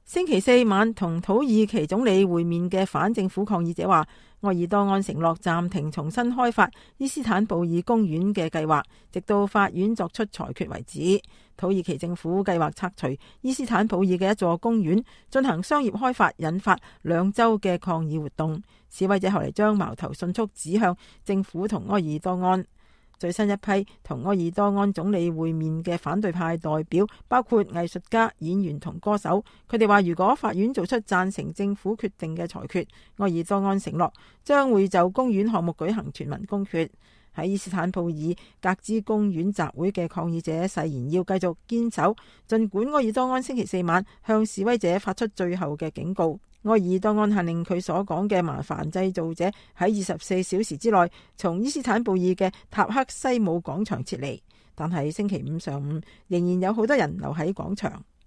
星期四晚同土耳其總理會面嘅反政府抗議者話，埃爾多安承諾暫停重新開發伊斯坦布爾公園嘅計劃，直到法院作出裁決為止。土耳其政府計劃拆除伊斯坦布爾嘅一座公園，進行商業開發，引發2週嘅抗議活動。示威者後嚟將矛頭迅速指向政府同埃爾多安。最新一批同埃爾多安總理會面嘅反對派代表包括藝術家、演員同歌手。佢哋話，如果法院做出贊成政府決定嘅裁決，埃爾多安承諾將會就公園項目舉行全民公決。喺伊斯坦布爾格茲公園集會嘅抗議者誓言要繼續堅守，儘管埃爾多安星期四晚向示威者發出最後嘅警告。埃爾多安下令佢所講嘅麻煩製造者喺24小時之內從伊斯坦布爾嘅塔克西姆廣場撤離，但係星期五上午仍然有好多人留喺廣場。